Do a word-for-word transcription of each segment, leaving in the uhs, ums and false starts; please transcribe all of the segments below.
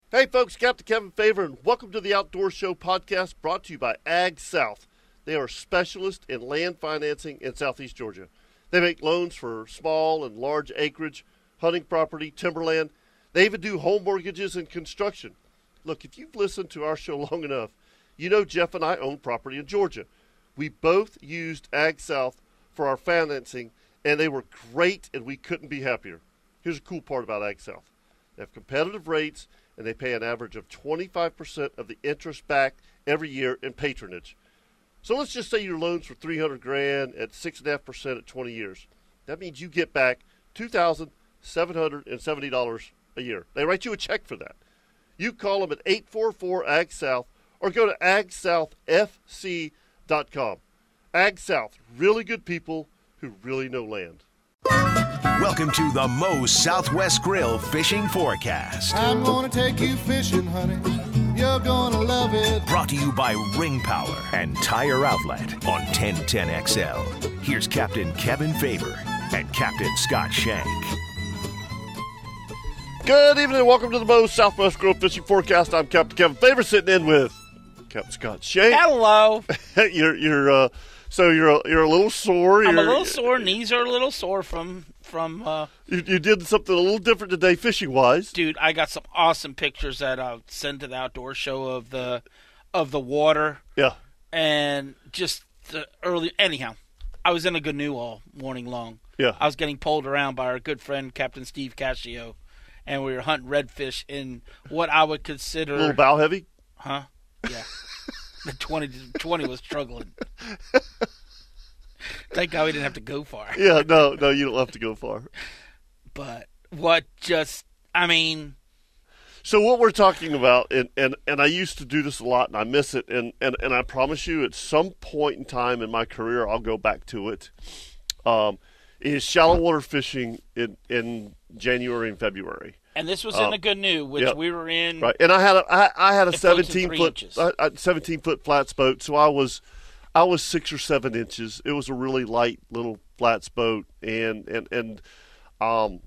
Hey folks, Captain Kevin Favor, and welcome to the Outdoor Show podcast brought to you by Ag South. They are specialists in land financing in Southeast Georgia. They make loans for small and large acreage, hunting property, timberland. They even do home mortgages and construction. Look, if you've listened to our show long enough, you know Jeff and I own property in Georgia. We both used Ag South for our financing, and they were great, and we couldn't be happier. Here's a cool part about Ag South. They have competitive rates, and they pay an average of twenty-five percent of the interest back every year in patronage. So let's just say your loan's for three hundred grand at six point five percent at twenty years. That means you get back two thousand seven hundred seventy dollars a year. They write you a check for that. You call them at eight four four A G S O U T or go to ag south f c dot com. Ag South, really good people who really know land. Welcome to the Moe's Southwest Grill Fishing Forecast. I'm gonna take you fishing, honey. You're gonna love it. Brought to you by Ring Power and Tire Outlet on ten ten X L. Here's Captain Kevin Favor and Captain Scott Shank. Good evening and welcome to the Moe's Southwest Grill Fishing Forecast. I'm Captain Kevin Favor, sitting in with Captain Scott Shank. Hello. you're you're uh, so you're a, you're a little sore. I'm you're, a little sore. Knees are a little sore from from. Uh, you, you did something a little different today, fishing wise. Dude, I got some awesome pictures that I'll send to the outdoor show of the of the water. Yeah. And just the early. Anyhow, I was in a canoe all morning long. Yeah. I was getting pulled around by our good friend Captain Steve Cascio, and we were hunting redfish in what I would consider A little bow heavy. Huh? Yeah. The twenty, twenty was struggling. Thank God we didn't have to go far. Yeah, no, no, you don't have to go far. But what just, I mean. So what we're talking about, and, and, and I used to do this a lot, and I miss it, and, and, and I promise you at some point in time in my career I'll go back to it, um, is shallow water fishing in, in January and February. And this was um, in a canoe, which yeah. we were in. Right, and I had a I, I had a It floats in seventeen three foot inches. uh, uh, seventeen foot flats boat, so I was I was six or seven inches. It was a really light little flats boat, and and and um,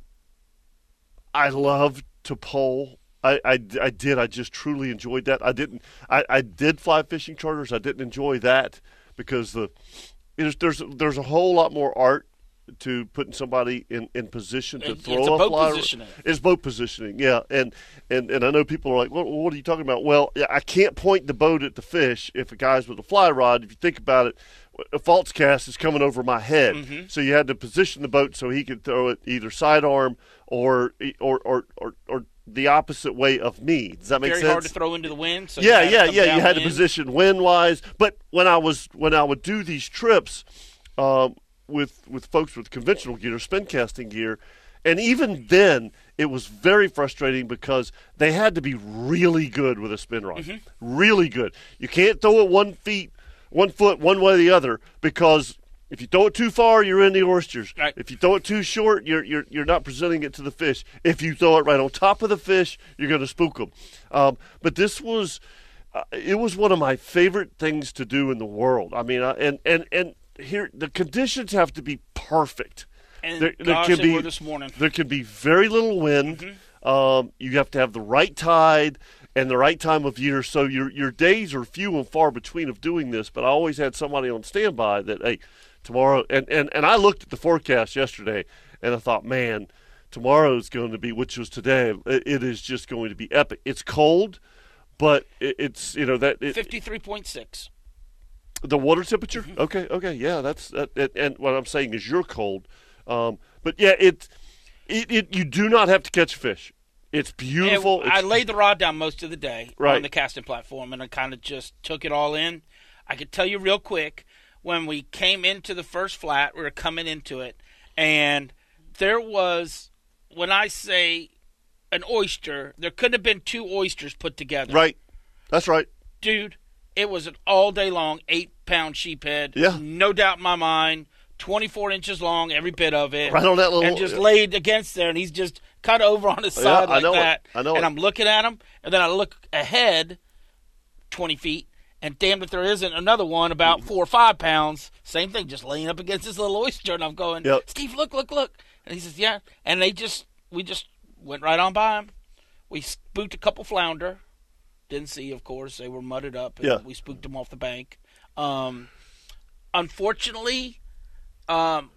I loved to pole. I, I, I did. I just truly enjoyed that. I didn't. I, I did fly fishing charters. I didn't enjoy that because the there's there's there's a whole lot more art to putting somebody in, in position to It's throw a a boat fly. positioning. It's boat positioning, yeah. And, and and I know people are like, well, what are you talking about? Well, yeah, I can't point the boat at the fish if a guy's with a fly rod. If you think about it, a false cast is coming over my head. Mm-hmm. So you had to position the boat so he could throw it either sidearm or or or or, or the opposite way of me. Does that make Very sense? hard to throw into the wind. So yeah, you yeah, had to yeah. come You had to downwind. position wind wise. But when I was when I would do these trips um, with with folks with conventional gear, spin casting gear, and even then it was very frustrating because they had to be really good with a spin rod, Mm-hmm. really good. You can't throw it one feet, one foot, one way or the other because if you throw it too far, you're in the oysters. Right. If you throw it too short, you're you're you're not presenting it to the fish. If you throw it right on top of the fish, you're going to spook them. Um, but this was, uh, it was one of my favorite things to do in the world. I mean, uh, and and and here the conditions have to be perfect. And There, there gosh, can they be were this morning. there can be very little wind. Mm-hmm. Um, you have to have the right tide and the right time of year. So your your days are few and far between of doing this. But I always had somebody on standby that hey. Tomorrow, and, and, and I looked at the forecast yesterday, and I thought, man, tomorrow's going to be, which was today, it, it is just going to be epic. It's cold, but it, it's, you know, that. It, fifty-three point six. The water temperature? Mm-hmm. Okay, okay, yeah, that's, that, it, and what I'm saying is you're cold. Um, but yeah, it, it, it, you do not have to catch fish. It's beautiful. And I It's- laid the rod down most of the day Right. on the casting platform, and I kind of just took it all in. I could tell you real quick, when we came into the first flat, we were coming into it, and there was, when I say an oyster, there could have been two oysters put together. Right. That's right. Dude, it was an all day long eight-pound sheephead. Yeah. No doubt in my mind. twenty-four inches long, every bit of it. Right on that little- And just laid against there, and he's just cut over on his Yeah, side I like know it. that. I know and it. I'm looking at him, and then I look ahead twenty feet, and damn if there isn't another one about four or five pounds. Same thing, just laying up against this little oyster, and I'm going, Yep. Steve, look, look, look. And he says, yeah. And they just, we just went right on by him. We spooked a couple flounder. Didn't see, of course. They were mudded up, and Yeah. we spooked them off the bank. Um, unfortunately, um,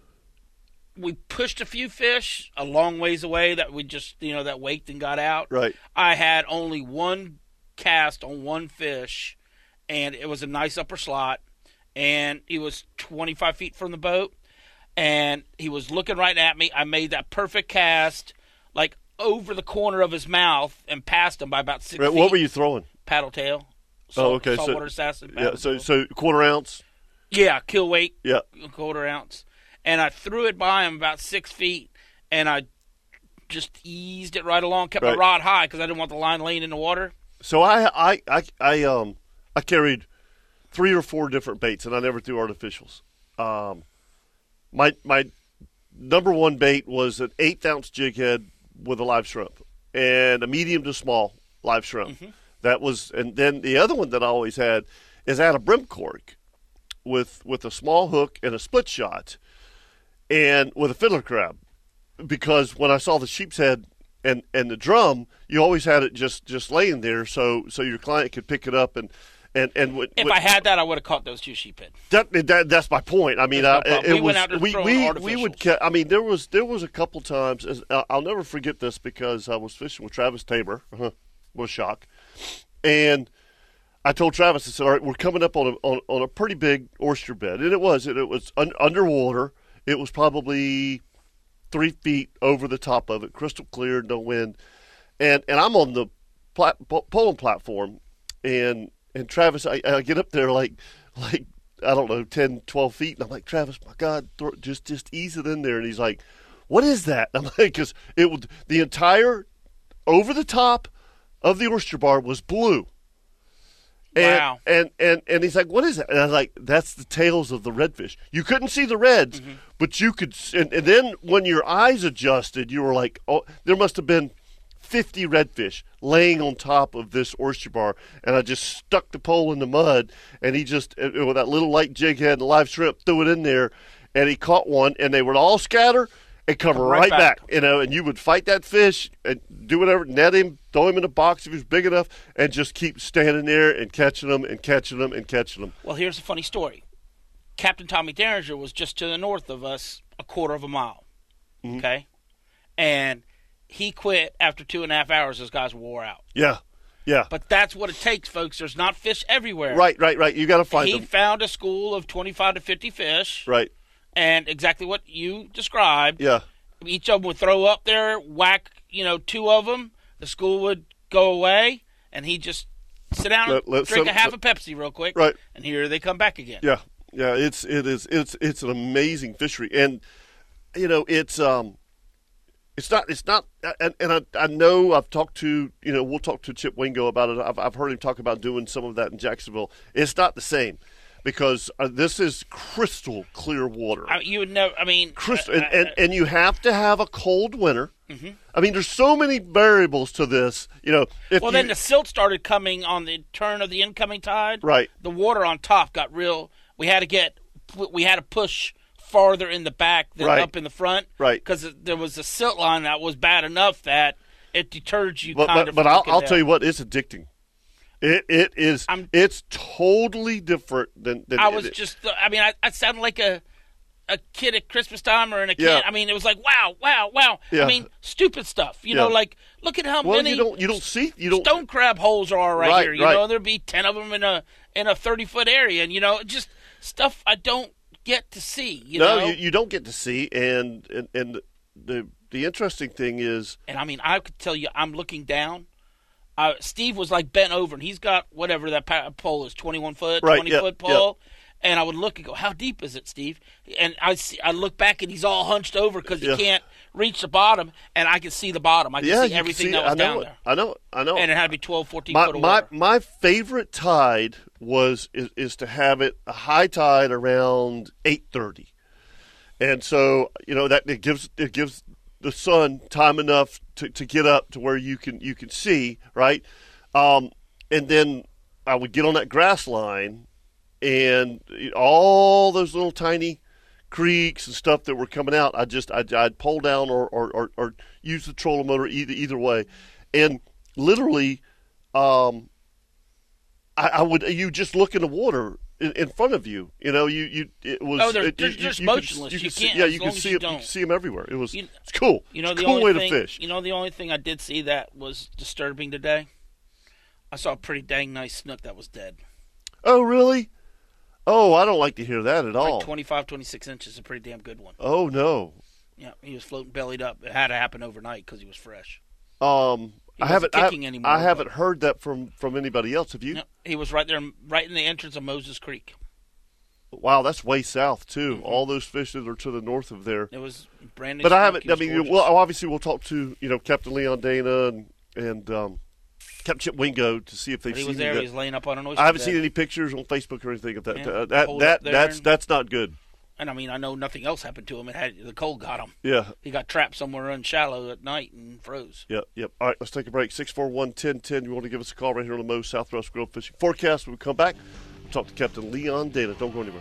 we pushed a few fish a long ways away that we just, you know, that waked and got out. Right. I had only one cast on one fish, and it was a nice upper slot, and he was twenty-five feet from the boat, and he was looking right at me. I made that perfect cast, like over the corner of his mouth, and passed him by about six Right, feet. what were you throwing? Paddle tail. Salt, Oh, okay. So- Saltwater assassin. Yeah, paddle so tail. so quarter ounce. Yeah, kill weight, Yeah. a quarter ounce. And I threw it by him about six feet, and I just eased it right along, kept Right. my rod high because I didn't want the line laying in the water. So I I I I um I carried three or four different baits, and I never threw artificials. Um, my my number one bait was an eighth ounce jig head with a live shrimp and a medium to small live shrimp. Mm-hmm. That was, and then the other one that I always had is I had a brim cork with with a small hook and a split shot, and with a fiddler crab, because when I saw the sheep's head and, and the drum, you always had it just, just laying there, so so your client could pick it up and and and with, If with, I had that, I would have caught those two sheephead. that, that that's my point. I mean, There's no I, problem. it We was went out there we throwing we, we would. artificials. Ca- I mean, there was there was a couple times. As, uh, I'll never forget this because I was fishing with Travis Tabor. Uh-huh, what a shock! And I told Travis, I said, "All right, we're coming up on a on, on a pretty big oyster bed," and it was it, it was un, underwater. It was probably three feet over the top of it, crystal clear, no wind, and and I'm on the plat, polling platform, and and Travis, I, I get up there like like I don't know, ten, twelve feet, and I'm like, Travis, my God, throw, just just ease it in there, and he's like, what is that? And I'm like, because it would the entire over the top of the oyster bar was blue. And, Wow. and and and he's like, "What is that?" And I was like, "That's the tails of the redfish. You couldn't see the reds, Mm-hmm. but you could." s- And, and then when your eyes adjusted, you were like, "Oh, there must have been fifty redfish laying on top of this oyster bar." And I just stuck the pole in the mud, and he just uh, with that little light jig head and live shrimp threw it in there, and he caught one, and they would all scatter and come Come right, right back. back. You know, and you would fight that fish and do whatever, net him, throw him in a box if he was big enough, and just keep standing there and catching them and catching them and catching them. Well, here's a funny story. Captain Tommy Derringer was just to the north of us, a quarter of a mile. Mm-hmm. Okay? And he quit after two and a half hours. Those guys wore out. Yeah, yeah. But that's what it takes, folks. There's not fish everywhere. Right, right, right. You got to find He them. found a school of twenty-five to fifty fish, Right. and exactly what you described. Yeah. Each of them would throw up there, whack, you know, two of them. The school would go away, and he'd just sit down Let- and let drink some- a half let- a Pepsi real quick. Right. And here they come back again. Yeah, yeah. It's it is it's it's an amazing fishery, and you know it's um, it's not it's not, and, and I I know I've talked to you know we'll talk to Chip Wingo about it. I've I've heard him talk about doing some of that in Jacksonville. It's not the same because uh, this is crystal clear water. I, you would know. I mean, Crystal, uh, and, and, uh, and you have to have a cold winter. Mm-hmm. I mean, there's so many variables to this. You know, if well, you, then the silt started coming on the turn of the incoming tide. Right. The water on top got real. We had to get. We had to push farther in the back than Right. up in the front. Right. Because there was a silt line that was bad enough that it deterred you but kind but, of. but from I'll, looking I'll down. tell you what, it's addicting. It it is. I'm- It's totally different than. than I was it- just. I mean, I, I sounded like a. A kid at Christmas time, or in a kid. Yeah. I mean, it was like, wow, wow, wow. Yeah. I mean, stupid stuff. You Yeah. know, like look at how Well, many you don't you don't see you don't stone crab holes are right, Right, here. You right. know, there'd be ten of them in a in a thirty foot area, and you know, just stuff I don't get to see. You no know, you, you don't get to see, and and, and the the interesting thing is and I mean, I could tell you, I'm looking down. Uh, Steve was like bent over, and he's got whatever that pa- pole is, twenty-one foot, Right, twenty yeah, foot pole. And I would look and go, "How deep is it, Steve?" And I see, I look back, and he's all hunched over because Yeah. he can't reach the bottom, and I can see the bottom. I can yeah see you can everything see that it. was I know down it. there, I know it. I know it. and it had to be twelve, fourteen my foot of my water. my favorite tide was is, is to have it a high tide around eight thirty, and so you know that it gives it gives the sun time enough to, to get up to where you can you can see right, um, and then I would get on that grass line, and all those little tiny creeks and stuff that were coming out, I just I'd, I'd pull down or, or, or, or use the trolling motor either either way, and literally, um, I, I would you just look in the water in, in front of you. You know, you you it was. Oh, they're, it, they're you, just you motionless. Could, you, You could see, can't, yeah, as you long could as see you it. You don't. could see them everywhere. It was. You- It's cool. You know, it's the a cool only way thing, to fish. You know, the only thing I did see that was disturbing today. I saw a pretty dang nice snook that was dead. Oh, really? Oh, I don't like to hear that at all. Like twenty-five, twenty-six inches, a pretty damn good one. Oh no. Yeah, he was floating bellied up. It had to happen overnight because he was fresh. Um, He I wasn't haven't. I, kicking anymore, I haven't but- heard that from from anybody else. Have you? No, he was right there, right in the entrance of Moses Creek. Wow, that's way south too. Mm-hmm. All those fish that are to the north of there. It was brand new. But I snook. haven't. He I was mean, gorgeous. well, obviously we'll talk to you know Captain Leon Dana and and um, Captain Chip Wingo to see if they've But he seen was there. that. He was laying up on an oyster I haven't bed. seen any pictures on Facebook or anything of that. Yeah, Uh, that pulled that up there that's and- that's not good. And I mean, I know nothing else happened to him. It had the cold got him. Yeah. He got trapped somewhere unshallow at night and froze. Yep, yep. All right, let's take a break. six four one, one oh one oh. You want to give us a call right here on the Moe's Southwest Grill Fishing Forecast. When we come back, we'll talk to Captain Leon Dana. Don't go anywhere.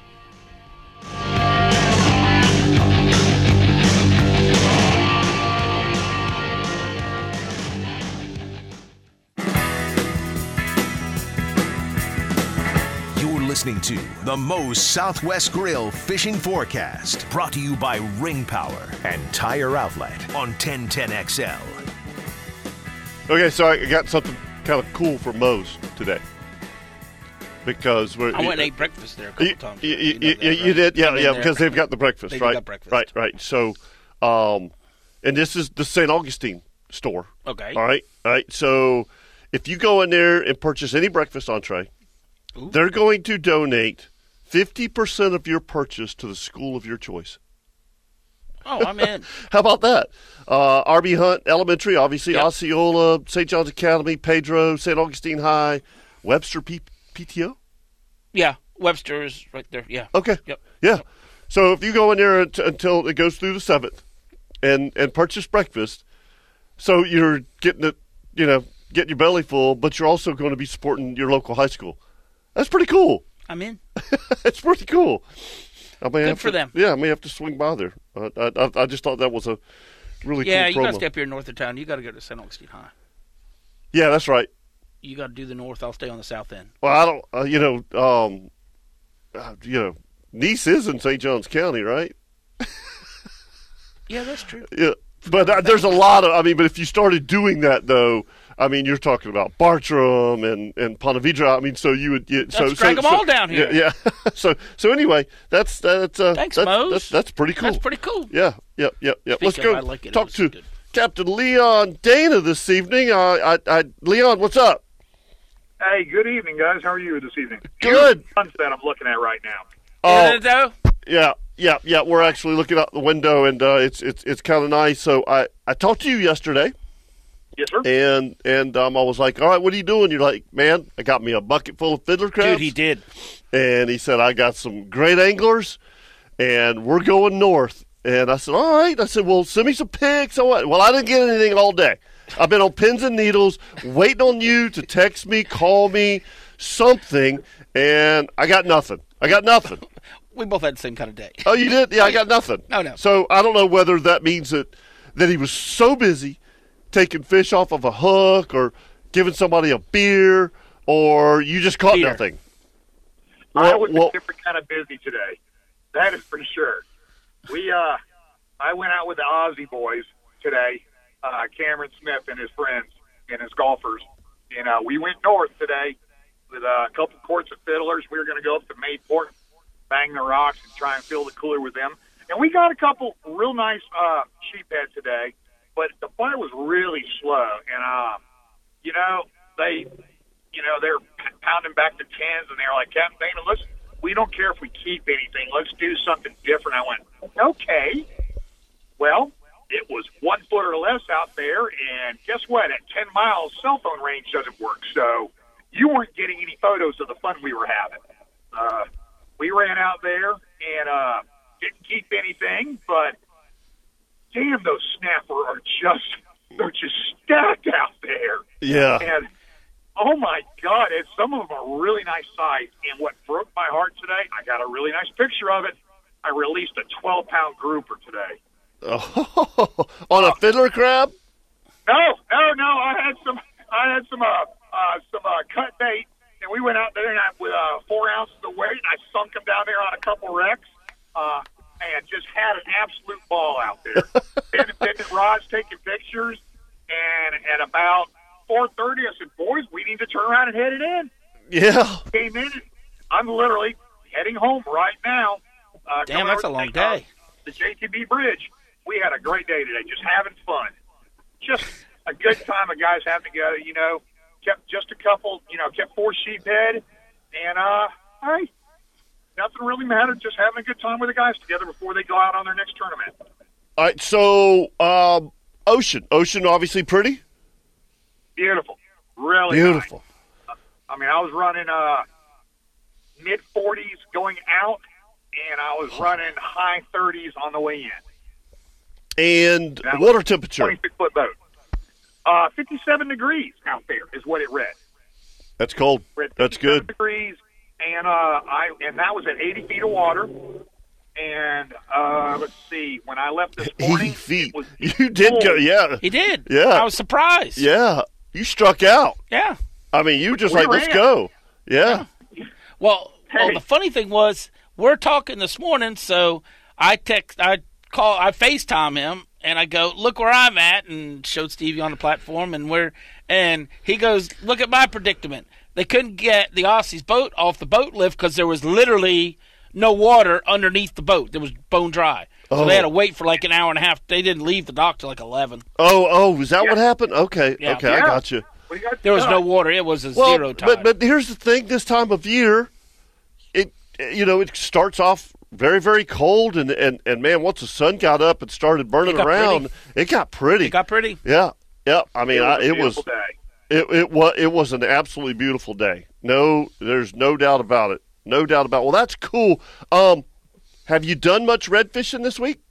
You're listening to the Moe's Southwest Grill Fishing Forecast, brought to you by Ring Power and Tire Outlet on ten ten X L. Okay, so I got something kind of cool for Moe's today. Because we're. I went and ate breakfast there a couple You, times. you, know you, that, you, right? you did, yeah, I've been yeah, there. because they've got the breakfast, They do right? got breakfast. Right, right. So, um, and this is the Saint Augustine store. Okay. All right, all right. So, if you go in there and purchase any breakfast entree, Ooh. they're going to donate fifty percent of your purchase to the school of your choice. Oh, I'm in. How about that? Uh, R B Hunt Elementary, obviously, Yep. Osceola, Saint John's Academy, Pedro, Saint Augustine High, Webster P- PTO. Yeah, Webster is right there. Yeah. Okay. Yep. Yeah. So if you go in there unt- until it goes through the seventh, and and purchase breakfast, so you're getting it, you know, getting your belly full, but you're also going to be supporting your local high school. That's pretty cool. I'm in. It's pretty cool. I may Good have for to- them. Yeah, I may have to swing by there. Uh, I, I I just thought that was a really Yeah, you cool got promo. to stay up here north of town. You got to go to Saint Augustine High. Yeah, that's right. You got to do the north. I'll stay on the south end. Well, I don't. Uh, you know, um, uh, you know, Nice is in Saint Johns County, right? Yeah, that's true. Yeah, but uh, there's a lot of. I mean, but if you started doing that, though, I mean, you're talking about Bartram and and Ponte Vedra. I mean, so you would. You, so, Let's drag so, them so- all down here. Yeah. yeah. so so anyway, that's that's. Uh, Thanks, that's, Mose. That's, that's pretty cool. That's pretty cool. Yeah. Yep. Yep. Yep. Speak Let's of, go I like it. It talk was to good. Captain Leon Dana this evening. Uh, I, I, Leon, what's up? Hey, good evening, guys. How are you this evening? Good. Sunset I'm looking at right now. Oh, Isn't it, though? yeah, yeah, yeah. We're actually looking out the window, and uh, it's it's it's kind of nice. So I, I talked to you yesterday, Yes, sir. and and um, I was like, all right, what are you doing? You're like, man, I got me a bucket full of fiddler crabs. Dude, he did. And he said, I got some great anglers, and we're going north. And I said, all right. I said, well, send me some pics. I want. Well, I didn't get anything all day. I've been on pins and needles, waiting on you to text me, call me, something, and I got nothing. I got nothing. We both had the same kind of day. Oh, you did? Yeah, I got nothing. No, no. So I don't know whether that means that that he was so busy taking fish off of a hook or giving somebody a beer, or you just caught Beer. nothing. I Well- was well- a different kind of busy today. That is for sure. We, uh, I went out with the Aussie boys today, uh, Cameron Smith and his friends and his golfers, and uh, we went north today with uh, a couple quarts of fiddlers. We were going to go up to Mayport, bang the rocks, and try and fill the cooler with them. And we got a couple real nice uh, sheephead today, but the fire was really slow. And, uh, you know, they, you know, they're pounding back the tens, and they're like, Captain Dana, let's, we don't care if we keep anything. Let's do something different. I went, okay. Well, it was one foot or less out there, and guess what? At ten miles, cell phone range doesn't work, so you weren't getting any photos of the fun we were having. Uh, we ran out there and uh, didn't keep anything, but damn, those snapper are just, they're just stacked out there. Yeah. And, oh, my God, and some of them are really nice size. And what broke my heart today, I got a really nice picture of it. I released a twelve-pound grouper today. Oh, on a fiddler crab? No, no, no. I had some. I had some. Uh, uh, some uh, cut bait, and we went out there and I, with uh, four ounces of weight, and I sunk them down there on a couple wrecks, uh, and just had an absolute ball out there. and then Rod's taking pictures, and at about four thirty, I said, "Boys, we need to turn around and head it in." Yeah. Came in. And I'm literally heading home right now. Uh, Damn, coming that's a over long the, uh, day. The J T B Bridge. We had a great day today, just having fun. Just a good time of guys having together, you know. Kept just a couple, you know, kept four sheephead, and, uh, hey, nothing really mattered, just having a good time with the guys together before they go out on their next tournament. All right, so um, Ocean. Ocean, obviously pretty? Beautiful. Really Beautiful. nice. I mean, I was running uh, mid forties going out, and I was running high thirties on the way in. And That water was temperature? twenty-six foot boat. Uh, fifty-seven degrees out there is what it read. That's cold. Read That's good. Degrees, and uh, I and that was at eighty feet of water. And uh, let's see, when I left this morning, eighty feet. it was You did cold. go, yeah. He did. Yeah. I was surprised. Yeah. You struck out. Yeah. I mean, you were just We like, let's ran. go. Yeah. Well, well, Hey. the funny thing was, we're talking this morning, so I text, I call, I FaceTime him, and I go, look where I'm at, and showed Stevie on the platform, and we're, and he goes, look at my predicament. They couldn't get the Aussies boat off the boat lift because there was literally no water underneath the boat. It was bone dry. So Oh. they had to wait for like an hour and a half. They didn't leave the dock till like eleven. Oh, oh, was that Yeah. what happened? Okay. Yeah. Okay, I Yeah. got you. What do you got There was done? no water. It was a Well, zero tide. but but here's the thing: this time of year, it you know it starts off very very cold, and and, and man, once the sun got up and started burning It got around, pretty. it got pretty. it got pretty. yeah, yeah. I mean, It was I, a it was beautiful day. it it was it was an absolutely beautiful day. No, there's no doubt about it. No doubt about it. Well, that's cool. Um, have you done much red fishing this week?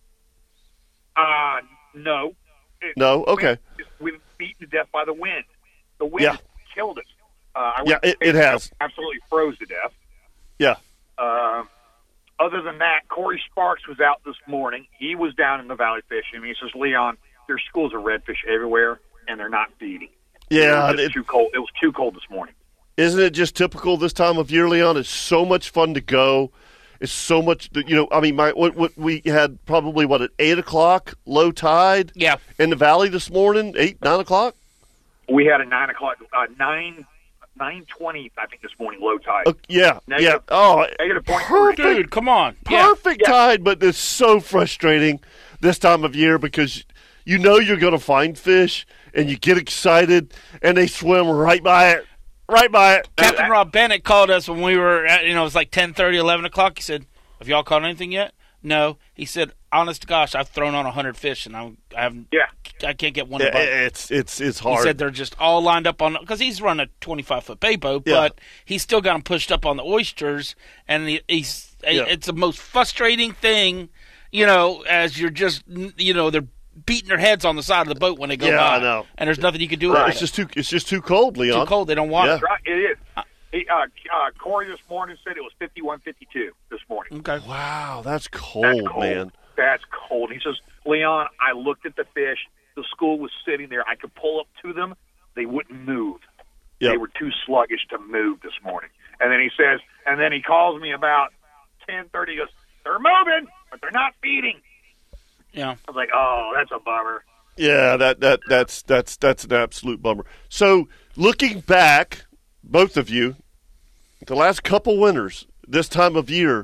Uh, no. It- No. Okay. We've been beaten to death by the wind. The wind Yeah. has killed us. Uh, I Yeah, went- it- it has. Absolutely froze to death. Yeah. Uh, other than that, Corey Sparks was out this morning. He was down in the valley fishing. He says, Leon, there's schools of redfish everywhere, and they're not feeding. Yeah. it was just It, too cold. It was too cold this morning. isn't it just typical this time of year, Leon? It's so much fun to go. It's so much, you know. I mean, my what, what we had probably what at eight o'clock, low tide. Yeah. In the valley this morning, eight nine o'clock. We had a nine o'clock, uh, nine nine twenty, I think this morning, low tide. Uh, yeah, Negative- yeah. Oh, Negative point perfect, three. Dude, come on. Yeah. perfect Yeah. tide. But it's so frustrating this time of year because you know you're going to find fish and you get excited and they swim right by it, right by it. Captain Rob Bennett called us when we were at, you know, it was like ten thirty, eleven o'clock. He said, have y'all caught anything yet? No. He said, honest to gosh, I've thrown on one hundred fish, and I'm, I haven't, Yeah. I can't get one Yeah, to bite. it's it's it's He hard. said they're just all lined up on, because he's running a twenty-five foot bay boat, Yeah. but he's still got them pushed up on the oysters, and he, he's, Yeah. it's the most frustrating thing, you know, as you're just, you know, they're beating their heads on the side of the boat when they go Yeah, by. I know. And there's nothing you can do Yeah, about it's it. just too it's just too cold, Leon. Too cold. They don't want Yeah. it. Right, it is. He, uh, uh, Corey this morning said it was fifty-one, fifty-two this morning. Okay. Wow, that's cold, That's cold. man. That's cold. He says, Leon, I looked at the fish. The school was sitting there. I could pull up to them. They wouldn't move. Yep. They were too sluggish to move this morning. And then he says, and then he calls me about ten thirty. He goes, they're moving, but they're not feeding. Yeah. I was like, oh, that's a bummer. Yeah, that, that that's that's that's an absolute bummer. So looking back, both of you, the last couple winters, this time of year,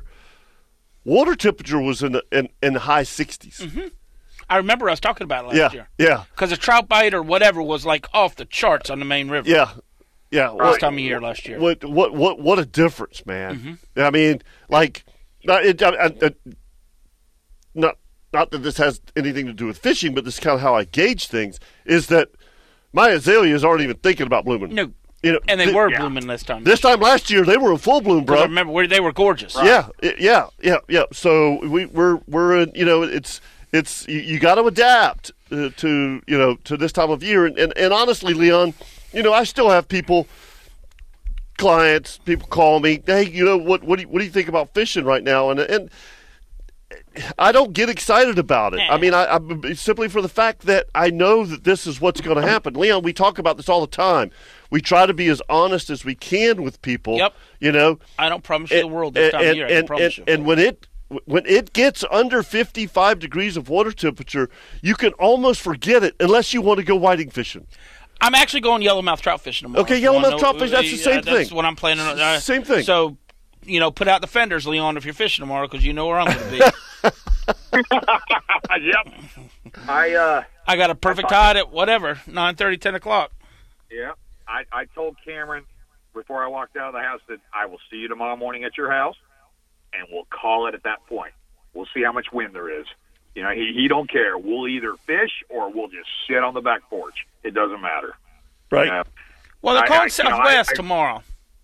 water temperature was in the, in, in the high sixties. Mm-hmm. I remember us talking about it last Yeah, year. yeah, Because a trout bite or whatever was like off the charts on the main river. yeah, yeah. This What, time of year last year. what what what what a difference, man! Mm-hmm. I mean, like, not it, I, I, I- not not that this has anything to do with fishing, but this is kind of how I gauge things. Is that my azaleas aren't even thinking about blooming? No. You know, And they th- were yeah. blooming this time. This time last year, they were in full bloom, 'Cause bro. I remember where they were gorgeous. Yeah, it- yeah, yeah, yeah. So we, we're we're in, you know it's it's you, you got to adapt uh, to you know to this time of year, and, and and honestly, Leon, you know I still have people, clients, people call me, hey, you know what what do you, what do you think about fishing right now? And and I don't get excited about it. Yeah. I mean, I, I simply for the fact that I know that this is what's going to happen. Leon, we talk about this all the time. We try to be as honest as we can with people. Yep. You know, I don't promise you the world this time and, of year. I and, can promise and, you. and when it when it gets under fifty-five degrees of water temperature, you can almost forget it unless you want to go whiting fishing. I'm actually going yellowmouth trout fishing tomorrow. Okay, If you wanna yellowmouth know- trout fishing, that's the same uh, That's thing. what I'm planning on. Uh, Same thing. So, you know, put out the fenders, Leon, if you're fishing tomorrow, because you know where I'm going to be. Yep. I uh I got a perfect tide at whatever, nine thirty, ten o'clock. yeah. I, I told Cameron before I walked out of the house that I will see you tomorrow morning at your house, and we'll call it at that point. We'll see how much wind there is. You know, he, he don't care. We'll either fish or we'll just sit on the back porch. It doesn't matter. Right. You know? Well, they're I- calling I- you know, Southwest I- I- tomorrow.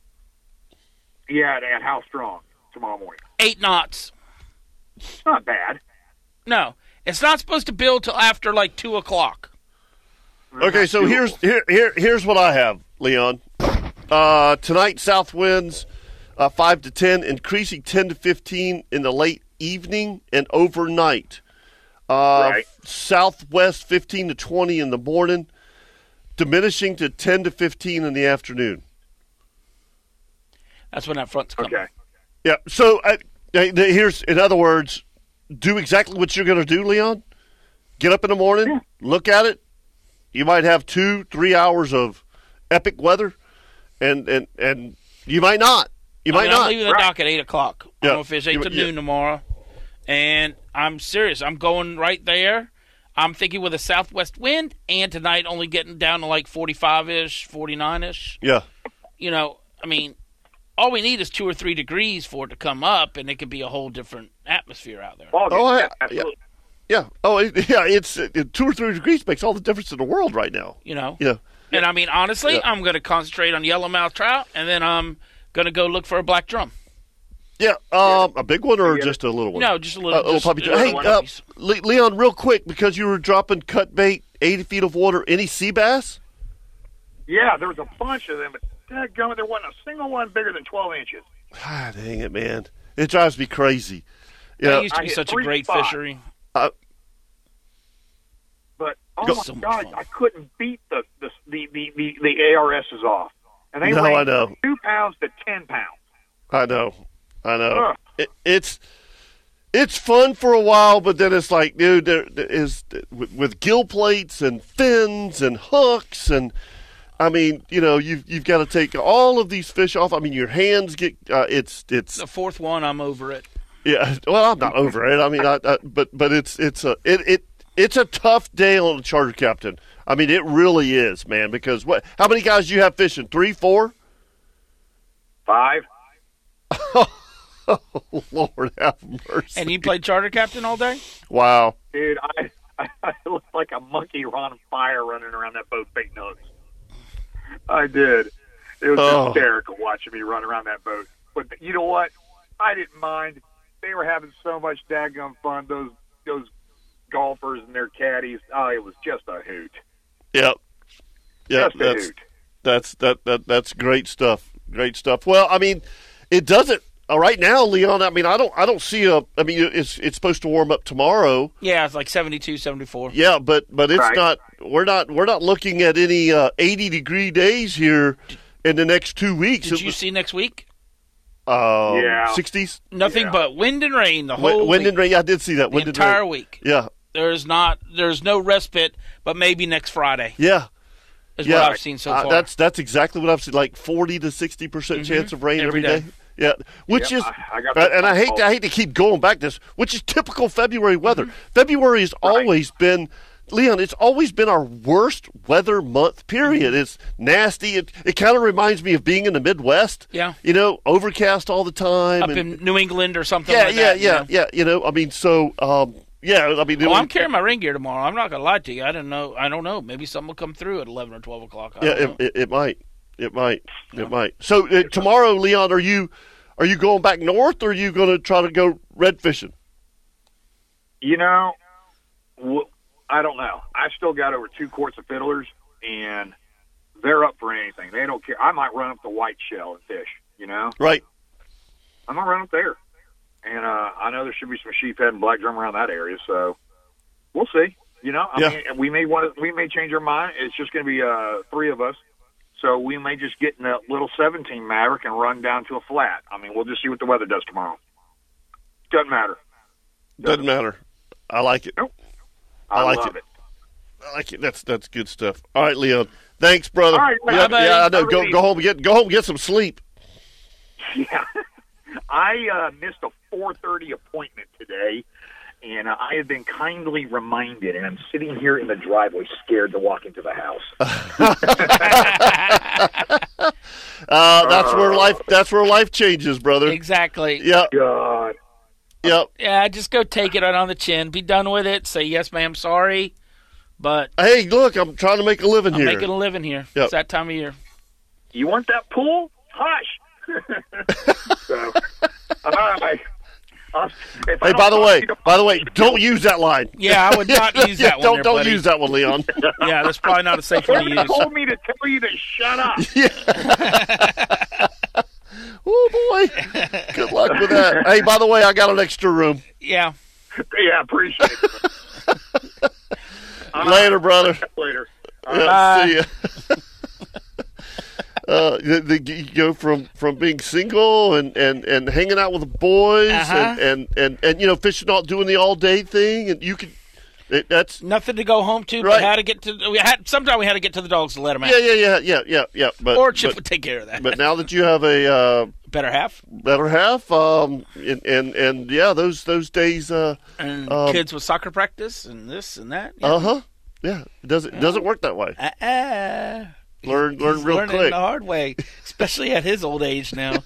Yeah, at, at how strong tomorrow morning? Eight knots. It's not bad. No, it's not supposed to build till after like two o'clock. Okay, so Doable. here's here here here's what I have, Leon. Uh, tonight, south winds uh, five to ten, increasing ten to fifteen in the late evening and overnight. Uh, Right. Southwest fifteen to twenty in the morning, diminishing to ten to fifteen in the afternoon. That's when that front's coming. Okay. Yeah. So uh, here's, in other words, do exactly what you're going to do, Leon. Get up in the morning, look at it. You might have two, three hours of epic weather, and and, and you might not. You I might mean, not. I'm leaving the Right. dock at eight o'clock. I'm Yeah. gonna fish eight You- to yeah. noon tomorrow, and I'm serious. I'm going right there. I'm thinking with a southwest wind, and tonight only getting down to like forty-five ish, forty-nine ish. Yeah. You know, I mean, all we need is two or three degrees for it to come up, and it could be a whole different atmosphere out there. Ball game. Oh, I- yeah, absolutely. Yeah. Oh, it, yeah. It's it, two or three degrees makes all the difference in the world right now. You know, Yeah. and I mean, honestly, Yeah. I'm going to concentrate on yellowmouth trout, and then I'm going to go look for a black drum. Yeah. Um, a big one or Yeah. just a little one? No, just a little, Uh, little just puppy. a little Hey, one uh, piece. Le- Leon, real quick, because you were dropping cut bait, eighty feet of water. Any sea bass? Yeah, there was a bunch of them, but dadgummit, there wasn't a single one bigger than twelve inches. Ah, dang it, man! It drives me crazy. That Yeah. used to I be hit such a three great spots. fishery. But oh Go- my So much God, fun. I couldn't beat the the the the, the, the A R S's off, and they No, range I know. from two pounds to ten pounds. I know. I know. Ugh. It, it's it's fun for a while, but then it's like, dude, there, there is with, with gill plates and fins and hooks, and I mean, you know, you've you've got to take all of these fish off. I mean, your hands get uh, it's it's The fourth one, I'm over it. yeah. Well, I'm not over it. I mean, I, I, but but it's it's a it it it's a tough day on a charter captain. I mean, it really is, man. Because what? How many guys do you have fishing? Three, four? Five. Oh, Lord have mercy. And you played charter captain all day? Wow. Dude, I, I, I looked like a monkey on fire running around that boat baiting hooks. I did. It was Oh. hysterical watching me run around that boat. But you know what? I didn't mind. They were having so much daggum fun. Those those golfers and their caddies. Oh, it was just a hoot. Yep. Yep. Just a That's hoot. that's that that that's great stuff. Great stuff. Well, I mean, it doesn't uh, right now, Leon. I mean, I don't I don't see a. I mean, it's it's supposed to warm up tomorrow. Yeah, it's like seventy-two, seventy-four. Yeah, but but it's Right. not. We're not we're not looking at any uh, eighty degree days here in the next two weeks. Did you see next week? Um, Yeah. sixties Nothing Yeah. but wind and rain the whole wind week. and rain. Yeah, I did see that. the Wind and entire rain. week. Yeah, There's not. There's no respite, but maybe next Friday yeah, is yeah. what I've seen so Uh, far. that's that's exactly what I've seen. Like forty to sixty percent chance of rain Every every day. day. Yeah, which Yep, is, I- I got uh, that and I phone hate call. to, I hate to keep going back to this, which is typical February weather. February has always been, Leon, it's always been our worst weather month. Period. It's nasty. It it kind of reminds me of being in the Midwest. Yeah. you know, overcast all the time. up and- in New England or something yeah, like yeah, that. you yeah, know? yeah. You know, I mean, so um, yeah, I mean, it Oh, was- I'm carrying my rain gear tomorrow. I'm not gonna lie to you. I didn't know. I don't know. Maybe something will come through at eleven or twelve o'clock. I Yeah, don't it, know. it, it might. It might. It might. So uh, tomorrow, Leon, are you are you going back north, or are you going to try to go red fishing? You know, w- I don't know. I still got over two quarts of fiddlers, and they're up for anything. They don't care. I might run up the white shell and fish. You know, Right. I'm gonna run up there. and uh, I know there should be some sheephead and black drum around that area. So we'll see. You know, I Yeah. mean, we may want to, we may change our mind. It's just going to be uh, three of us, so we may just get in a little seventeen Maverick and run down to a flat. I mean, we'll just see what the weather does tomorrow. Doesn't matter. Doesn't matter. I like it. Nope. I I, like love it. it. I like it. That's that's good stuff. All right, Leon. Thanks, brother. All right, yeah, bye-bye. yeah, I know. Go Everybody- go home and get go home and get some sleep. Yeah, I uh, missed a four thirty appointment today, and uh, I have been kindly reminded, and I'm sitting here in the driveway scared to walk into the house. Uh, that's where life. That's where life changes, brother. Exactly. Yep. God. Yep. Yeah, just go take it right on the chin. Be done with it. Say, yes, ma'am, sorry. But Hey, look, I'm trying to make a living I'm here. making a living here. Yep. It's that time of year. You want that pool? Hush. so, all right. Uh, if I Hey, don't by the talk way, to you by the way, don't use that line. Yeah, I would not use Yeah, that one Don't there, don't buddy. use that one, Leon. Yeah, that's probably not a safe one to Somebody use. told me to tell you to shut up. Oh boy, good luck with that. Hey, by the way, I got an extra room. Yeah. Yeah, appreciate it. Later, brother. Later. Yeah, Bye. see ya. Uh, the, the, you go from, from being single and, and, and hanging out with the boys Uh-huh. and, and, and, and you know fishing, not doing the all day thing, and you can. It, that's Nothing to go home to, Right. but had to get to. We had sometime we had to get to the dogs to let them out. yeah yeah yeah yeah yeah yeah. But Or Chip but, would take care of that. but now that you have a uh, Better half. better half, um, and, and and yeah, those those days, uh, And Um, kids with soccer practice and this and that. Yeah. uh huh, yeah, it doesn't it doesn't work that way. Uh-uh. Learn learn He's real learning quick. the hard way, especially at his old age now.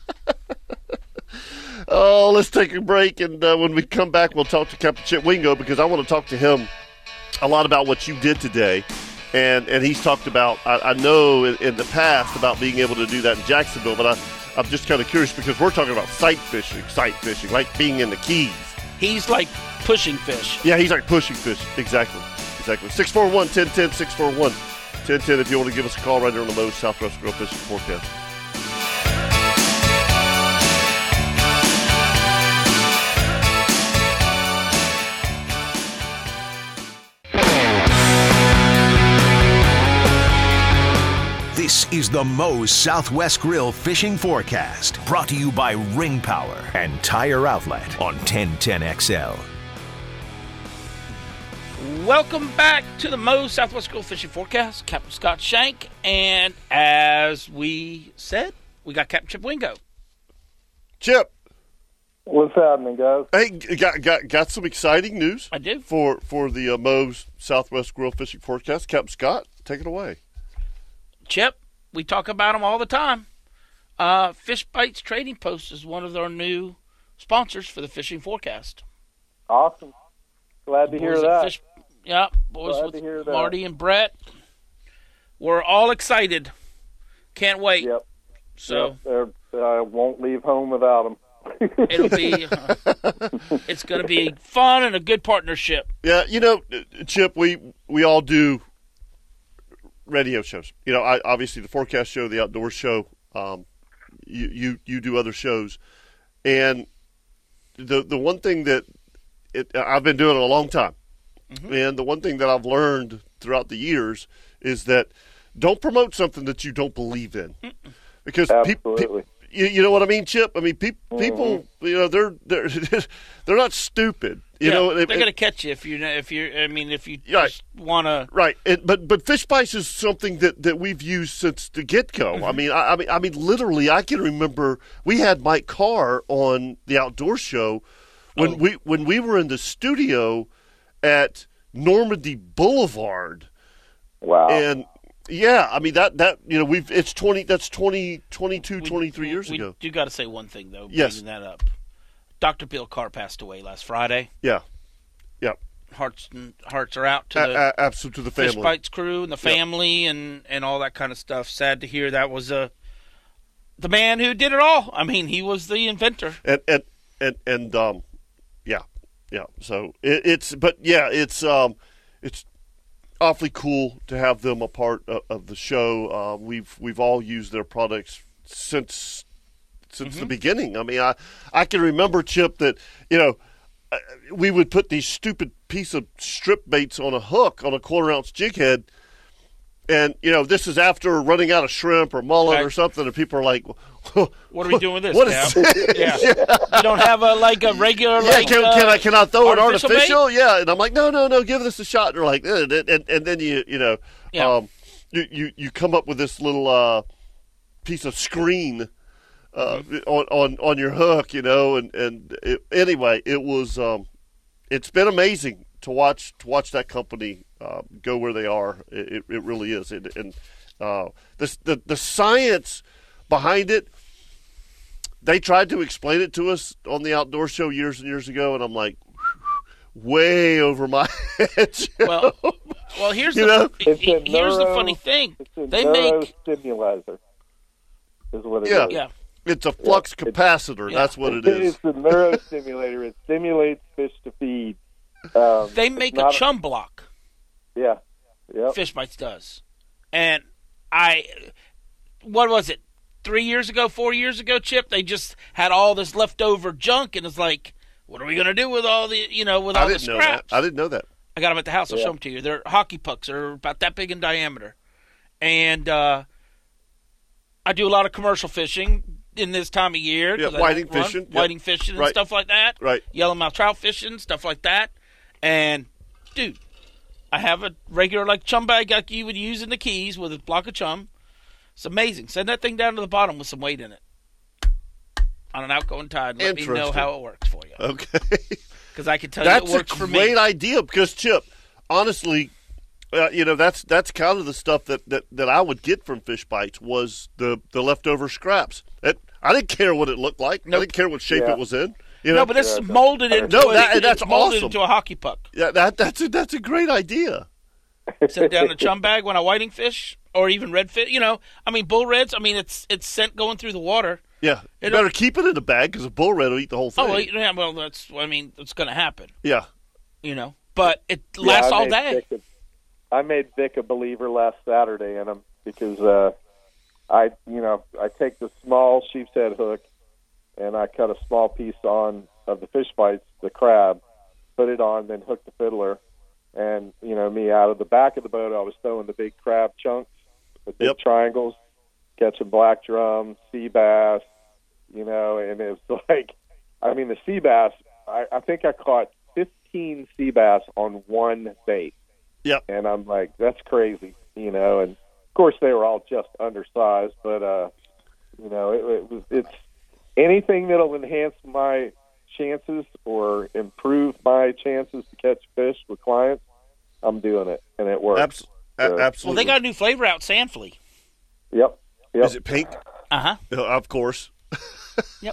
Oh, let's take a break, and uh, when we come back, we'll talk to Captain Chip Wingo because I want to talk to him a lot about what you did today, and and he's talked about. I, I know in, in the past about being able to do that in Jacksonville, but I I'm just kind of curious because we're talking about sight fishing, sight fishing, like being in the Keys. He's like pushing fish. Yeah, he's like pushing fish. Exactly, exactly. six four one, one oh one oh, six four one, one oh one oh if you want to give us a call right there on the Moe's Southwest Grill Fishing Forecast. This is the Moe's Southwest Grill Fishing Forecast, brought to you by Ring Power and Tire Outlet on ten ten X L. Welcome back to the Moe's Southwest Grill Fishing Forecast. Captain Scott Shank, and as we said, we got Captain Chip Wingo. Chip, What's happening, guys? hey, got got got some exciting news. I do. for for the uh, Moe's Southwest Grill Fishing Forecast. Captain Scott, take it away. Chip, we talk about them all the time. Uh, Fish Bites Trading Post is one of our new sponsors for the Fishing Forecast. Awesome. Glad to hear Boys at that. Fish, yeah, boys Glad to hear with that. Marty and Brett. We're all excited. Can't wait. Yep. So Yep, they're- I won't leave home without them. it'll be, uh, it's going to be fun and a good partnership. Yeah, you know, Chip, we we all do radio shows. You know, I, obviously the forecast show, the outdoor show. Um, you you you do other shows, and the the one thing that it, I've been doing it a long time, Mm-hmm. and the one thing that I've learned throughout the years is that don't promote something that you don't believe in, because people. Absolutely. You, you know what I mean, Chip? I mean, pe- people, you know, they're they're they're not stupid. You Yeah, know, they're it- going to catch you if you if you. I mean, if you Right. just want to. right. It, but but fish bites is something that, that we've used since the get go. Mm-hmm. I mean, I, I mean, I mean, literally, I can remember we had Mike Carr on the outdoor show when Oh. we when we were in the studio at Normandy Boulevard, Wow. and yeah, I mean that that you know we've it's twenty that's twenty, twenty-two, We- twenty-three years we ago. do got to say one thing though. Yes. Bringing that up. Doctor Bill Carr passed away last Friday. Yeah, yeah. Hearts and hearts are out to A- the a- absolute to the Fish family. Bites crew and the family and, and all that kind of stuff. Sad to hear that was uh, the man who did it all. I mean, he was the inventor. and and and and um, yeah, yeah. So it, it's but yeah, it's um, it's awfully cool to have them a part of, of the show. Uh, we've we've all used their products since since Mm-hmm. the beginning. I mean, I I can remember, Chip, that you know uh, we would put these stupid piece of strip baits on a hook on a quarter ounce jig head. And, you know, this is after running out of shrimp or mullet Right. or something, and people are like, What are we doing with this, What Cam? is this? Yeah. You don't have a like a regular Yeah, like can, uh, can I can I throw an artificial artificial? Yeah, and I'm like, no, no, no, give this a shot. And they're like, eh, and, and, and then you you know, Yeah. um, you, you you come up with this little uh, piece of screen uh, Mm-hmm. on, on on your hook, you know, and and it, anyway, it was um, it's been amazing to watch to watch that company uh, go where they are. It, it really is, it, and uh, the the the science behind it. They tried to explain it to us on the outdoor show years and years ago, and I'm like, way over my head. Well, well, here's You the know? It's a here's the neuro- funny thing. It's a They make neurostimulator, is what it is. Yeah. yeah. It's a flux Yeah, capacitor. Yeah. That's what it is. It's a neurostimulator. It stimulates fish to feed. Um, They it's make a not chum block. Yeah. Yep. Fish Bites does, and I, what was it? Three years ago, four years ago, Chip. They just had all this leftover junk, and it's like, what are we gonna do with all the, you know, with I all the didn't know that. scraps? I didn't know that. I got them at the house. I'll Yeah. show them to you. They're hockey pucks. They're about that big in diameter. And uh, I do a lot of commercial fishing in this time of year. 'cause Yeah, I don't whiting run- fishing. Yep. Whiting fishing and Right. stuff like that. Right. Yellowmouth trout fishing, stuff like that. And, dude, I have a regular, like, chum bag like you would use in the Keys with a block of chum. It's amazing. Send that thing down to the bottom with some weight in it on an outgoing tide and let me know Interesting. how it works for you. Okay. Because I can tell you That's it a works for great me. idea because, Chip, honestly, uh, you know, that's that's kind of the stuff that, that, that I would get from Fish Bites was the, the leftover scraps. It, I didn't care what it looked like. I Nope. didn't care what shape Yeah. it was in. You know? No, but it's molded into No, a, that- it's that's molded awesome. into a hockey puck. yeah, that that's a, that's a great idea. Set it down in a chum bag when I whiting fish or even redfish. You know, I mean bull reds. I mean it's it's scent going through the water. Yeah, you It'll- better keep it in a bag because a bull red will eat the whole thing. Oh well, yeah, well that's I mean it's going to happen. yeah. You know, but it Yeah, lasts I all made day. Vic a- I made Vic a believer last Saturday in them because uh, I, you know, I take the small sheep's head hook and I cut a small piece on of the Fish Bites, the crab, put it on, then hook the fiddler, and you know me out of the back of the boat, I was throwing the big crab chunks, the big Yep. triangles, catching black drum, sea bass, you know, and it's like, I mean, the sea bass. I, I think I caught fifteen sea bass on one bait. Yep. And I'm like, that's crazy, you know. And of course, they were all just undersized, but uh, you know, it, it was it's anything that'll enhance my chances or improve my chances to catch fish with clients. I'm doing it, and it works. Abs- a- So- Well, absolutely. they got a new flavor out, sand flea. Yep. Yep. Is it pink? Uh huh. Uh, of course. Yep.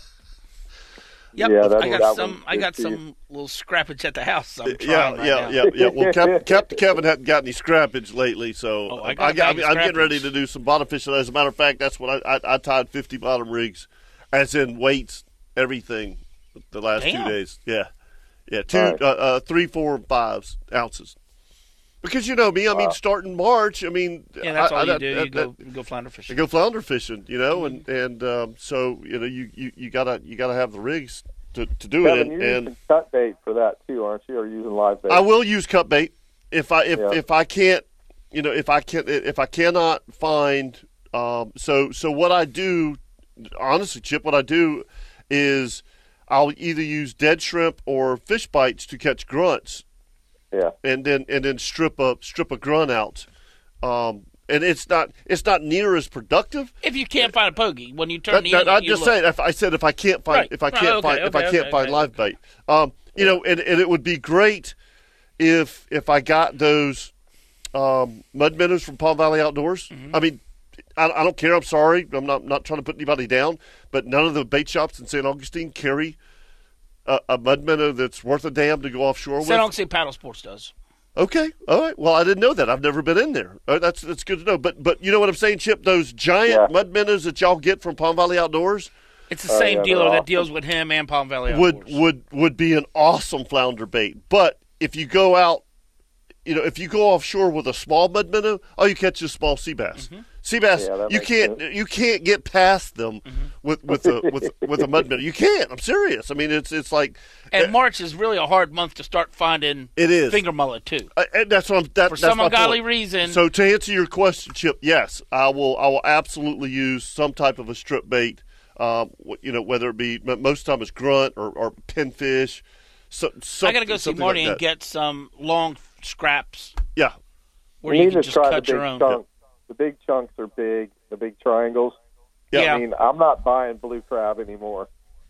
Yeah, Yep. that- I that got one's some. I good got too. some little scrappage at the house. I'm Yeah, trying right yeah, now. yeah, yeah. Well, Cap, Captain Kevin hadn't got any scrappage lately, so Oh, I got a I bag of I'm getting ready scrappage. to do some bottom fishing. As a matter of fact, that's what I, I, I tied fifty bottom rigs, as in weights, everything, the last Damn. two days. Yeah, yeah, two, All right. uh, uh, three, four, and fives ounces. Because you know me, I mean, starting March, I mean, Yeah, that's I, all I, you do. I- You go I- you go flounder I fishing. go flounder fishing, you know, Mm-hmm. and and um, so you know you, you, you gotta you gotta have the rigs to, to do Kevin, it, you're and, and using cut bait for that too, aren't you? Or using live bait? I will use cut bait if I if, Yeah. if I can't, you know, if I can if I cannot find. Um, so so what I do, honestly, Chip, what I do is I'll either use dead shrimp or fish bites to catch grunts, Yeah. and then and then strip a strip a grunt out. Um, and it's not it's not near as productive. If you can't find a pogey when you turn That, the that, end, I'm you just look. saying. If I said if I can't find Right. if I Right, can't okay, find if I okay, can't okay, find okay, live bait, um, you know, and, and it would be great if if I got those um, mud minnows from Palm Valley Outdoors. Mm-hmm. I mean, I, I don't care. I'm sorry. I'm not not trying to put anybody down, but none of the bait shops in Saint Augustine carry a, a mud minnow that's worth a damn to go offshore with. Saint Augustine Paddle Sports does. Okay, all right. Well, I didn't know that. I've never been in there. Uh, that's that's good to know. But but you know what I'm saying, Chip? Those giant Yeah. mud minnows that y'all get from Palm Valley Outdoors It's the Oh, same yeah, dealer they're that awesome. deals with him and Palm Valley Outdoors. would would would be an awesome flounder bait. But if you go out, you know, if you go offshore with a small mud minnow, all you catch is small sea bass. Sea bass, Yeah, that you makes can't sense. you can't get past them with with a with with a mud minnow. You can't. I'm serious. I mean, it's it's like And uh, March is really a hard month to start finding It is. finger mullet too. uh, and that's what I'm. That, For that's some my ungodly point. reason. So to answer your question, Chip, yes, I will. I will absolutely use some type of a strip bait. Um, wh- you know, whether it be most of the time it's grunt or, or pinfish. So, I got to go see something Marty like and that. get some long scraps Yeah, where you you need can to just try cut the big your own. chunks. The big chunks are big. The big triangles. Yeah. I mean, I'm not buying blue crab anymore.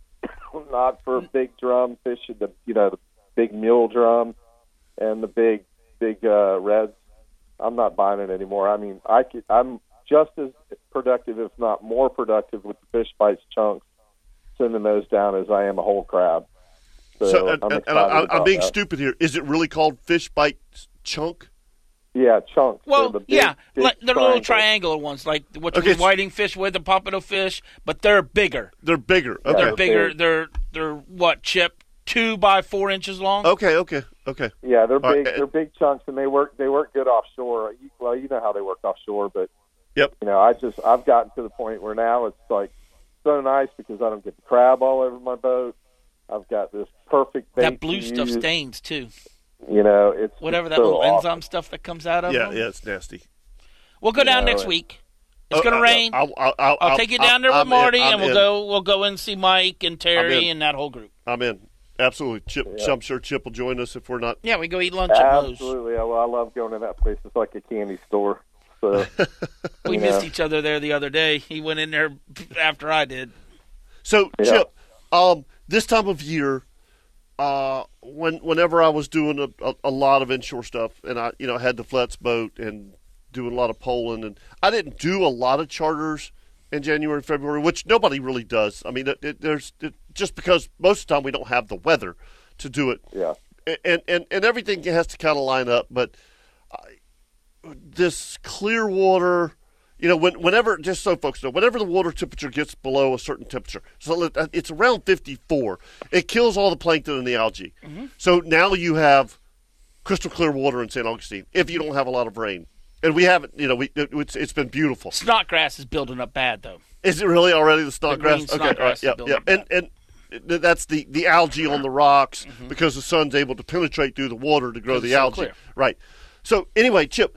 Not for big drum fishing. The you know the big mule drum and the big big uh, reds. I'm not buying it anymore. I mean, I could, I'm just as productive, if not more productive, with the fish bites chunks, sending those down as I am a whole crab. So, So, and, I'm and, excited and I, I'm about being that. stupid here. Is it really called fish bite chunk? Yeah, chunks. Well, They're the big, yeah, big like, they're little triangles. triangular ones, like what you Okay, okay, whiting fish with, the pompano fish, but they're bigger. They're bigger. Yeah, Okay. They're they're bigger. big. They're they're what, Chip? Two by four inches long. Okay. Okay. Okay. Yeah, they're All right, big. and- They're big chunks, and they work. They work good offshore. You- Well, you know how they work offshore, but Yep. you know, I just I've gotten to the point where now it's like so nice because I don't get the crab all over my boat. I've got this perfect bait That blue to stuff use. stains too. You know, it's Whatever that so little awesome. enzyme stuff that comes out of Yeah. them. Yeah. It's nasty. We'll go down No, next it- week. It's Oh, gonna I- rain. I'll, I'll, I'll, I'll take you down there with I'm in, Marty, I'm and we'll in. go. We'll go in and see Mike and I'm Terry in. and that whole group. I'm in. Absolutely. Chip. Yeah. I'm sure Chip will join us if we're not. Yeah, we go eat lunch at Moe's. Absolutely. I, I love going to that place. It's like a candy store. So We you missed know. each other there the other day. He went in there after I did. So Yeah. Chip, um, this time of year, uh, when whenever I was doing a, a, a lot of inshore stuff, and I you know had the Fletz boat and doing a lot of Poland, and I didn't do a lot of charters in January, February, which nobody really does. I mean, it, it, there's it, just because most of the time we don't have the weather to do it, yeah. and and and everything has to kind of line up. But I, this clear water, you know, when, whenever just so folks know, whenever the water temperature gets below a certain temperature, so let- it's around fifty-four, it kills all the plankton and the algae. So now you have crystal clear water in Saint Augustine if you don't have a lot of rain. And we haven't, you know, we it, it's, it's been beautiful. Snodgrass is building up bad though. Is it really already the green snodgrass? Okay, snodgrass all right, is yeah, building yeah, up and bad. and th- that's the, the algae on the rocks because the sun's able to penetrate through the water to grow 'Cause the it's so algae. clear. Right. So anyway, Chip,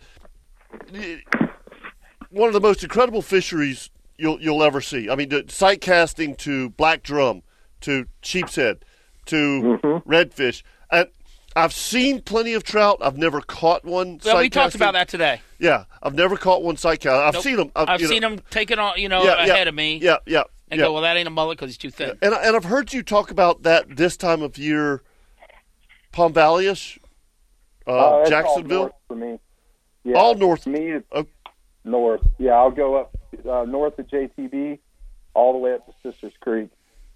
one of the most incredible fisheries you'll you'll ever see. I mean, the sight casting to black drum, to sheepshead, to redfish, and I've seen plenty of trout. I've never caught one. Well, we sight talked casting. about that today. Yeah, I've never caught one sight cast. I've Nope. seen them. I've you know, seen him take it on, you know, yeah, yeah, ahead of me, Yeah, yeah, and yeah. go, "Well, that ain't a mullet because he's too thin." And and I've heard you talk about that this time of year, Palm Valley-ish, uh, Uh, it's Jacksonville. all north for me. Yeah, All north. For me, it's Oh. north. Yeah, I'll go up uh, north of J T B, all the way up to Sisters Creek.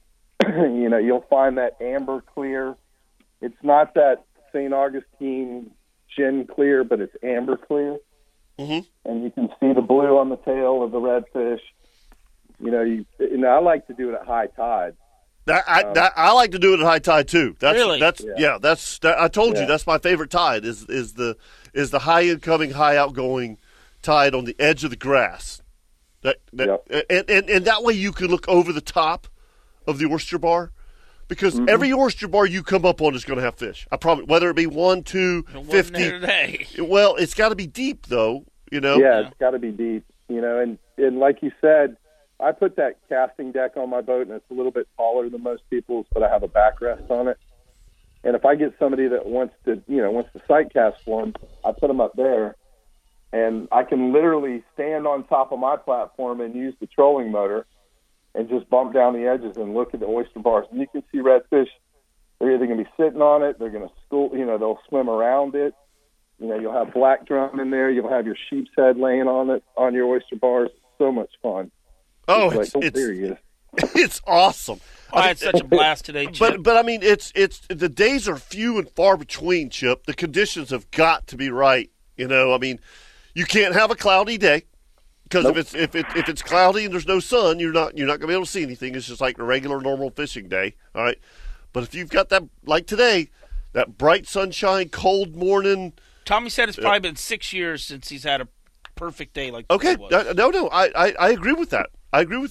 You know, you'll find that amber clear. It's not that Saint Augustine gin clear, but it's amber clear. Mhm. And you can see the blue on the tail of the redfish. You know, you, and I like to do it at high tide. That, I, that, I like to do it at high tide too. That's, Really? That's yeah. Yeah. That's that, I told you Yeah. that's my favorite tide is is the is the high incoming, high outgoing tide on the edge of the grass. That, that and, and and that way you can look over the top of the oyster bar. Because Mm-hmm. every oyster bar you come up on is going to have fish. I promise. Whether it be one, two, It wasn't fifty. there today. Well, it's got to be deep though. You know. Yeah, it's got to be deep, you know. And, and like you said, I put that casting deck on my boat, and it's a little bit taller than most people's, but I have a backrest on it. And if I get somebody that wants to, you know, wants to sight cast for them, I put them up there, and I can literally stand on top of my platform and use the trolling motor and just bump down the edges and look at the oyster bars. And you can see redfish. They're either going to be sitting on it, they're going to school, you know, they'll swim around it. You know, you'll have black drum in there. You'll have your sheep's head laying on it on your oyster bars. So much fun. Oh, Like, it's oh, it's, there he is. it's awesome. Oh, I had such a blast today, Chip. But but I mean, it's it's the days are few and far between, Chip. The conditions have got to be right. You know, I mean, you can't have a cloudy day because Nope. if it's if it if it's cloudy and there's no sun, you're not you're not going to be able to see anything. It's just like a regular normal fishing day. All right, but if you've got that like today, that bright sunshine, cold morning. Tommy said it's probably been six years since he's had a perfect day like Okay, this was. uh, no, no, I, I I agree with that. I agree with that.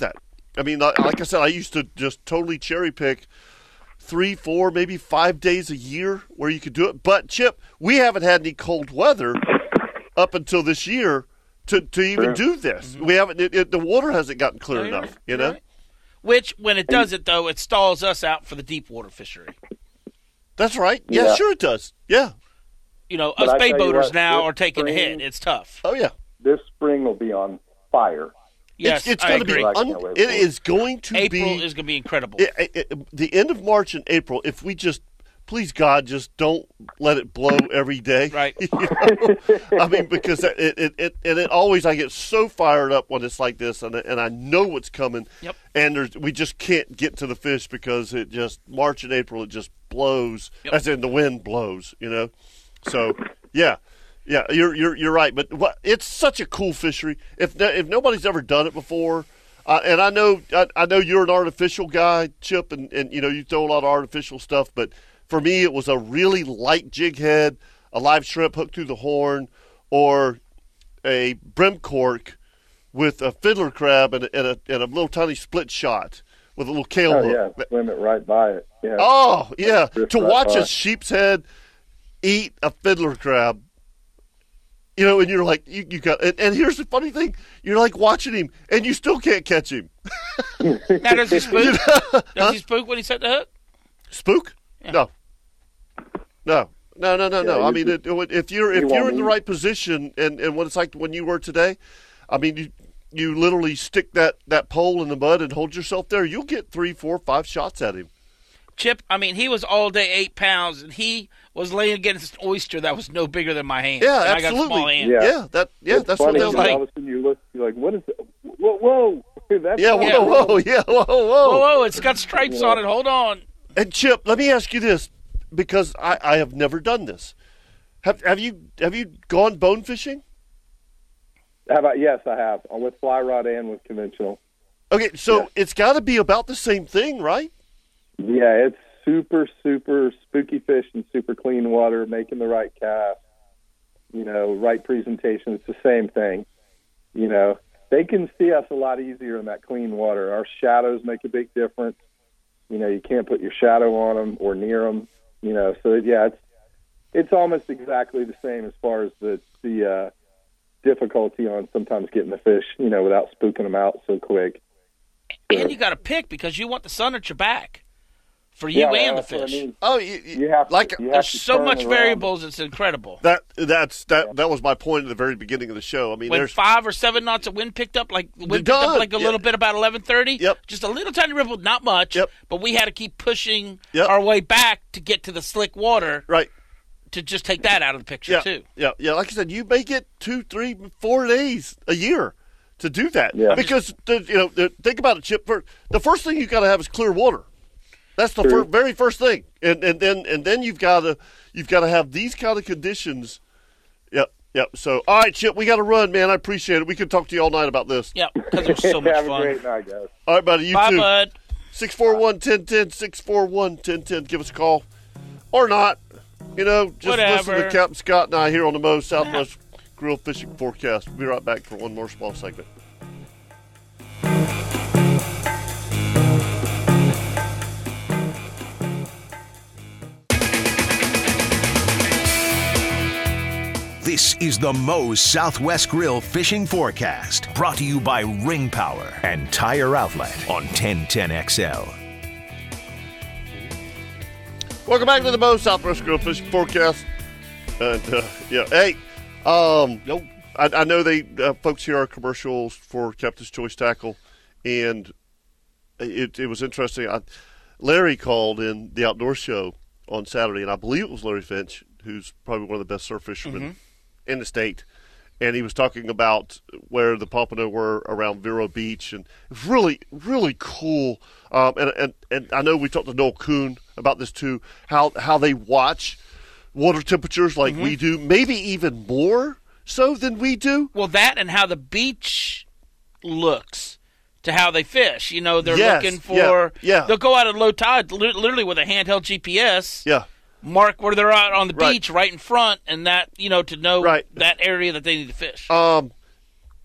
I mean, like like I said, I used to just totally cherry pick three, four, maybe five days a year where you could do it. But, Chip, we haven't had any cold weather up until this year to, to even do this. Mm-hmm. We haven't. It, it, the water hasn't gotten clear no, enough, right. you know? Right. Which, when it does it, though, it stalls us out for the deep water fishery. That's right. Yeah, Yeah. sure it does. Yeah. You know, But us I bay tell you boaters what, now this are taking a spring- hit. It's tough. Oh, yeah. This spring will be on fire. Yes, it's it's I going to agree. be. I Un- can't wait it for it. is going to April be. is going to be incredible. It, it, it- the end of March and April, if we just, please God, just don't let it blow every day. Right. You know? I mean, because it, it, it, and it always, I get so fired up when it's like this, and, and I know what's coming. Yep. And there's, we just can't get to the fish because it just, March and April, it just blows, Yep. as in the wind blows, you know? So, yeah. Yeah, you're you're you're right, but what, it's such a cool fishery. If no, if nobody's ever done it before, uh, and I know I, I know you're an artificial guy, Chip, and, and you know you throw a lot of artificial stuff. But for me, it was a really light jig head, a live shrimp hooked through the horn, or a brim cork with a fiddler crab and a, and a, and a little tiny split shot with a little kale Oh hook. yeah, swim it right by it. Yeah. Oh yeah, Drift to right watch by. a sheep's head eat a fiddler crab. You know, and you're like, you, you got, and, and here's the funny thing: you're like watching him, and you still can't catch him. Now, does he spook? Does he spook when he set the hook? Spook? Yeah. No, no, no, no, no, no. Yeah, I you- mean, it, it- if you're if you you're won't in the eat. right position, and, and what it's like when you were today, I mean, you you literally stick that that pole in the mud and hold yourself there. You'll get three, four, five shots at him. Chip, I mean, he was all day eight pounds, and he was laying against an oyster that was no bigger than my hand. Yeah, and I got absolutely. small hands. Yeah. Yeah, that yeah, It's that's funny what they'll because like. all of a sudden you look, you're like, what is it? Whoa, whoa. That's Yeah, whoa, Yeah. whoa, yeah, whoa, whoa. Whoa, whoa, it's got stripes Yeah. on it. Hold on. And Chip, let me ask you this, because I, I have never done this. Have have you have you gone bone fishing? How about, yes, I have. I'm with fly rod and with conventional. Okay, so Yeah. it's got to be about the same thing, right? Yeah, it's super, super spooky fish and super clean water, making the right cast, you know, right presentation. It's the same thing. You know, they can see us a lot easier in that clean water. Our shadows make a big difference. You know, you can't put your shadow on them or near them. You know, so yeah, it's it's almost exactly the same as far as the the uh, difficulty on sometimes getting the fish, you know, without spooking them out so quick. And you got to pick because you want the sun at your back for you Yeah, and the that's what I fish. mean. Oh, you, You have to, like you have There's to so turn much around. variables. It's incredible. that. That's that. That was my point at the very beginning of the show. I mean, When there's five or seven knots of wind picked up, like wind picked Done. up like a Yeah. little bit about eleven thirty. Yep. Just a little tiny ripple, not much. Yep. But we had to keep pushing Yep. our way back to get to the slick water right. to just take that out of the picture Yeah, too. yeah, yeah. Like I said, you may get two, three, four days a year to do that. Yeah. Because the, you know, the, think about it, Chip. For, the first thing you got to have is clear water. That's the True. fir- very first thing, and and then and then you've got to you've got to have these kind of conditions. Yep, yep. So, all right, Chip, we got to run, man. I appreciate it. We could talk to you all night about this. Yeah, because there's so much Have a fun. great night, guys. All right, buddy. You Bye, too. bud. six four one, one zero one zero, six four one, one zero one zero. Give us a call. Or not. You know, just listen Whatever. to Captain Scott and I here on the Mo Southwest Grill Fishing Forecast. We'll be right back for one more small segment. This is the Moe's Southwest Grill Fishing Forecast, brought to you by Ring Power and Tire Outlet on ten ten X L. Welcome back to the Mo Southwest Grill Fishing Forecast. And, uh, yeah, hey, um, no, I, I know they uh, folks here are commercials for Captain's Choice Tackle, and it, it was interesting. I, Larry called in the outdoor show on Saturday, and I believe it was Larry Finch, who's probably one of the best surf fishermen Mm-hmm. in the state. And he was talking about where the pompano were around Vero Beach, and it was really, really cool. Um, and, and and I know we talked to Noel Kuhn about this too, how how they watch water temperatures like Mm-hmm. we do, maybe even more so than we do. Well, that and how the beach looks to how they fish. You know, they're Yes, looking for. yeah, yeah. They'll go out at low tide, li- literally with a handheld G P S. Yeah, Mark where they're out on the Right. beach, right in front, and that you know to know Right. that area that they need to fish. um,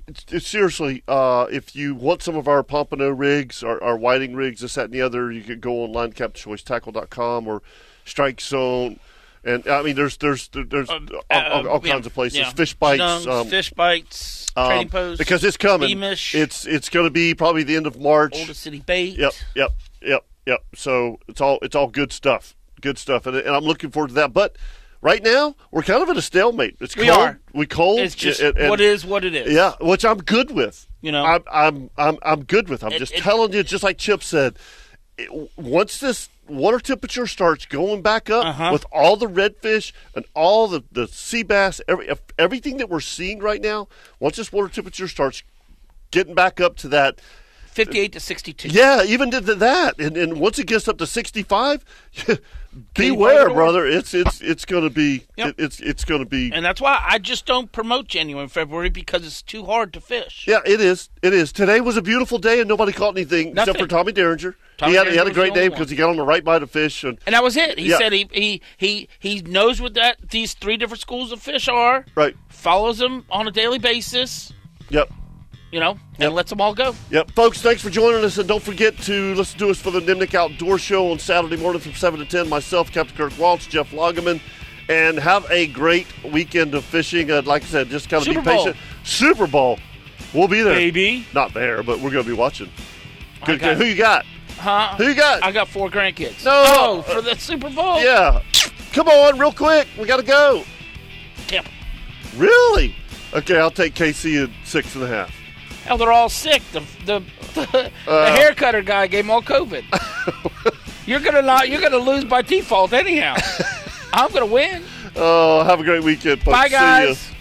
it's, it's seriously, uh, if you want some of our Pompano rigs, our, our whiting rigs, this, that, and the other, you can go online, captain choice tackle dot com or Strike Zone. And, I mean, there's there's there's Uh, all, all, all yeah, kinds of places. yeah. Fish Bites. Snungs, um, Fish Bites, um, Trading Post. because it's coming. Beamish, It's it's going to be probably the end of March. Oldest City Bait. Yep, yep, yep, yep. So it's all it's all good stuff, good stuff, and, and I'm looking forward to that. But right now we're kind of at a stalemate. It's We cold. are. We cold. It's just and- and- what is what it is. Yeah, which I'm good with. You know? I'm I'm I'm, I'm good with. I'm It- just it- telling you, just like Chip said. It, once this water temperature starts going back up Uh-huh. with all the redfish and all the, the sea bass, every, everything that we're seeing right now, once this water temperature starts getting back up to that, fifty-eight to sixty-two. yeah, even to that, and, and once it gets up to sixty-five, beware, find it? brother. It's it's it's going to be Yep. it, it's it's going to be. And that's why I just don't promote January and February because it's too hard to fish. Yeah, it is. It is. Today was a beautiful day, and nobody caught anything Nothing. except for Tommy Derringer. Tommy he had he had a Derringer was great the day only because one. he got on the right bite of fish, and And that was it. He Yeah. said he, he he he knows what that these three different schools of fish are. right. Follows them on a daily basis. Yep. You know, Yep. and lets them all go. Yep, folks, thanks for joining us, and don't forget to listen to us for the Nimnik Outdoor Show on Saturday morning from seven to ten. Myself, Captain Kirk Walsh, Jeff Loggeman, and have a great weekend of fishing. Uh, like I said, just kind of be Super Bowl. patient. Super Bowl. We'll be there. Baby. Not there, but we're going to be watching. Good. got- Who you got? Huh? Who you got? I got four grandkids. No. Oh, for the Super Bowl? Yeah. Come on, real quick. We got to go. Tampa. Really? Okay, I'll take K C at six and a half. Hell, they're all sick. The the, the, Uh. the hair cutter guy gave them all COVID. You're gonna not. You're gonna lose by default anyhow. I'm gonna win. Oh, have a great weekend, folks. Bye, See ya. guys.